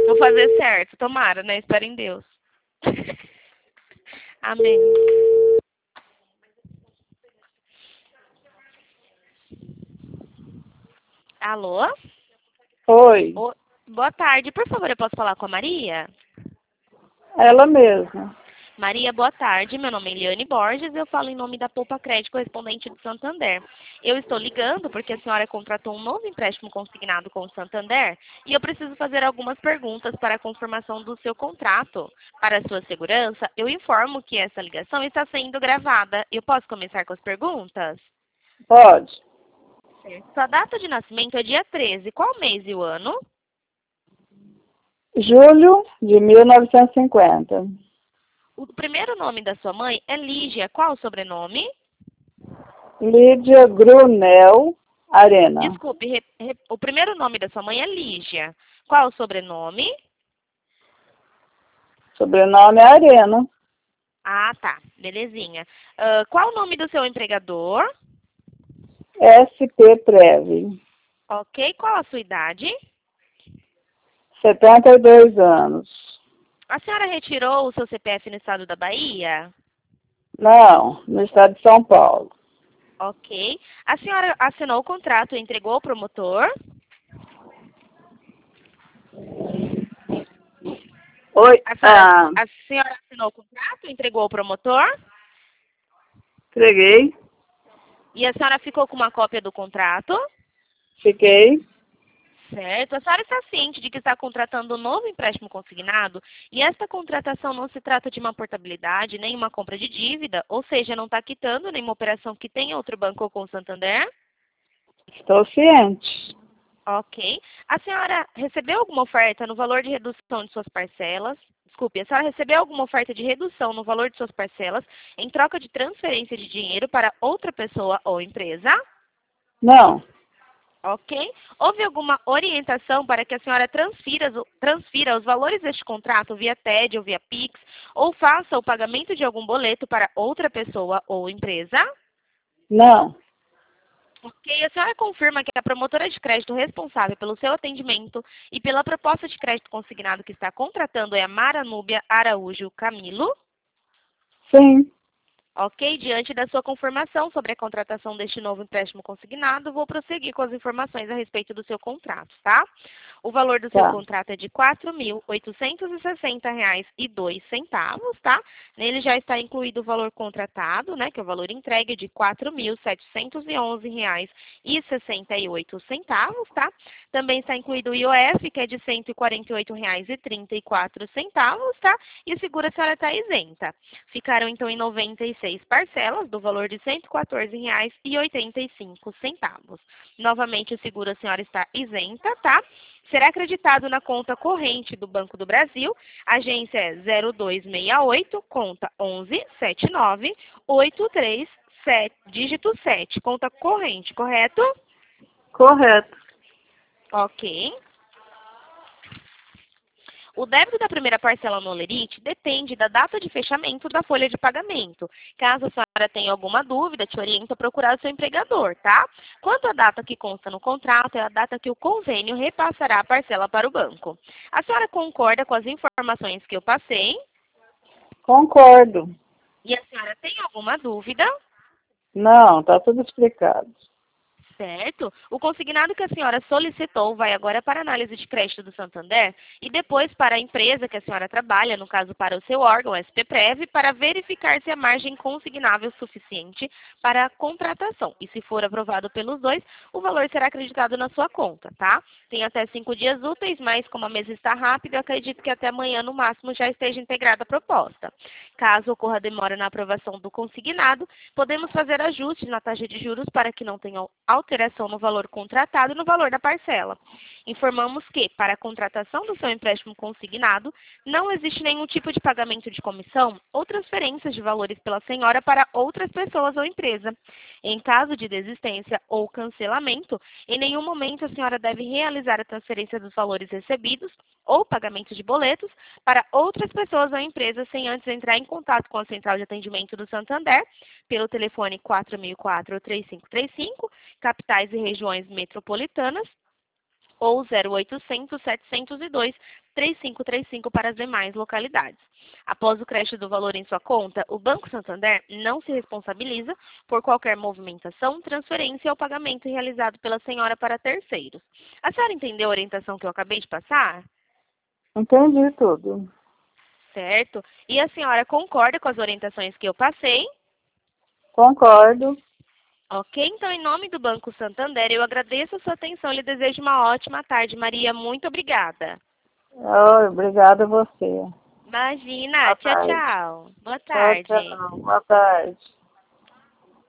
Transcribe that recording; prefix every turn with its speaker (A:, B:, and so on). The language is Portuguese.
A: Vou fazer certo, tomara, né? Espero em Deus. Amém. Alô?
B: Oi,
A: Boa tarde. Por favor, eu posso falar com a Maria?
B: ela mesma.
A: Maria, boa tarde. Meu nome é Eliane Borges. Eu falo em nome da Poupa Crédito Correspondente de Santander. Eu estou ligando porque a senhora contratou um novo empréstimo consignado com o Santander e eu preciso fazer algumas perguntas para a confirmação do seu contrato. Para a sua segurança, eu informo que essa ligação está sendo gravada. Eu posso começar com as perguntas?
B: Pode.
A: Sua data de nascimento é dia 13. Qual mês e o ano?
B: Julho de 1950.
A: O primeiro nome da sua mãe é Lígia. Qual o sobrenome?
B: Lídia Grunel Arena.
A: Desculpe, o primeiro nome da sua mãe é Lígia. Qual o sobrenome?
B: Sobrenome é Arena.
A: Ah, tá. Belezinha. Qual o nome do seu empregador?
B: SP Prev.
A: Ok. Qual a sua idade?
B: 72 anos.
A: A senhora retirou o seu CPF no estado da Bahia?
B: Não, no estado de São Paulo.
A: Ok. A senhora assinou o contrato e entregou ao promotor?
B: Oi,
A: A senhora assinou o contrato e entregou ao promotor?
B: entreguei,
A: E a senhora ficou com uma cópia do contrato?
B: fiquei.
A: Certo. A senhora está ciente de que está contratando um novo empréstimo consignado e esta contratação não se trata de uma portabilidade nem uma compra de dívida, ou seja, não está quitando nenhuma operação que tenha outro banco ou com o Santander?
B: Estou ciente.
A: Ok. A senhora recebeu alguma oferta no valor de redução de suas parcelas? Desculpe, a senhora recebeu alguma oferta de redução no valor de suas parcelas em troca de transferência de dinheiro para outra pessoa ou empresa?
B: Não,
A: Ok? Houve alguma orientação para que a senhora transfira os valores deste contrato via TED ou via Pix, ou faça o pagamento de algum boleto para outra pessoa ou empresa?
B: não,
A: Ok, a senhora confirma que a promotora de crédito responsável pelo seu atendimento e pela proposta de crédito consignado que está contratando é a Mara Núbia Araújo Camilo?
B: sim,
A: Ok, diante da sua confirmação sobre a contratação deste novo empréstimo consignado, vou prosseguir com as informações a respeito do seu contrato, tá? O valor do seu
B: tá,
A: contrato é de R$ 4.860,02, tá? Nele já está incluído o valor contratado, né, que é o valor entregue de R$ 4.711,68, tá? Também está incluído o IOF, que é de R$ 148,34, tá? E o seguro a senhora está isenta. Ficaram, então, em 96 parcelas, do valor de R$ 114,85. Novamente, o seguro a senhora está isenta, tá? Será acreditado na conta corrente do Banco do Brasil. Agência é 0268, conta 117983, dígito 7. Conta corrente, correto?
B: correto.
A: Ok. O débito da primeira parcela no Olerite depende da data de fechamento da folha de pagamento. Caso a senhora tenha alguma dúvida, te oriento a procurar o seu empregador, tá? Quanto à data que consta no contrato, é a data que o convênio repassará a parcela para o banco. A senhora concorda com as informações que eu passei?
B: Concordo.
A: E a senhora tem alguma dúvida?
B: Não, tá tudo explicado.
A: Certo. O consignado que a senhora solicitou vai agora para a análise de crédito do Santander e depois para a empresa que a senhora trabalha, no caso para o seu órgão, SPPrev, para verificar se a margem consignável é suficiente para a contratação. E se for aprovado pelos dois, o valor será acreditado na sua conta, tá? Tem até 5 dias úteis, mas como a mesa está rápida, eu acredito que até amanhã, no máximo, já esteja integrada a proposta. Caso ocorra demora na aprovação do consignado, podemos fazer ajustes na taxa de juros para que não tenham alteração no valor contratado e no valor da parcela. Informamos que, para a contratação do seu empréstimo consignado, não existe nenhum tipo de pagamento de comissão ou transferências de valores pela senhora para outras pessoas ou empresa. Em caso de desistência ou cancelamento, em nenhum momento a senhora deve realizar a transferência dos valores recebidos ou pagamento de boletos para outras pessoas ou empresas sem antes entrar em contato com a Central de Atendimento do Santander pelo telefone 4004-3535, capitais e regiões metropolitanas, ou 0800 702 3535 para as demais localidades. Após o crédito do valor em sua conta, o Banco Santander não se responsabiliza por qualquer movimentação, transferência ou pagamento realizado pela senhora para terceiros. A senhora entendeu a orientação que eu acabei de passar?
B: Entendi tudo.
A: Certo? E a senhora concorda com as orientações que eu passei?
B: Concordo.
A: Ok, então em nome do Banco Santander, eu agradeço a sua atenção e lhe desejo uma ótima tarde, Maria. Muito obrigada.
B: Oh, obrigada a você.
A: Imagina.
B: Boa
A: Tchau,
B: tarde.
A: tchau. Boa
B: Tchau,
A: tarde.
B: tchau. Boa tarde.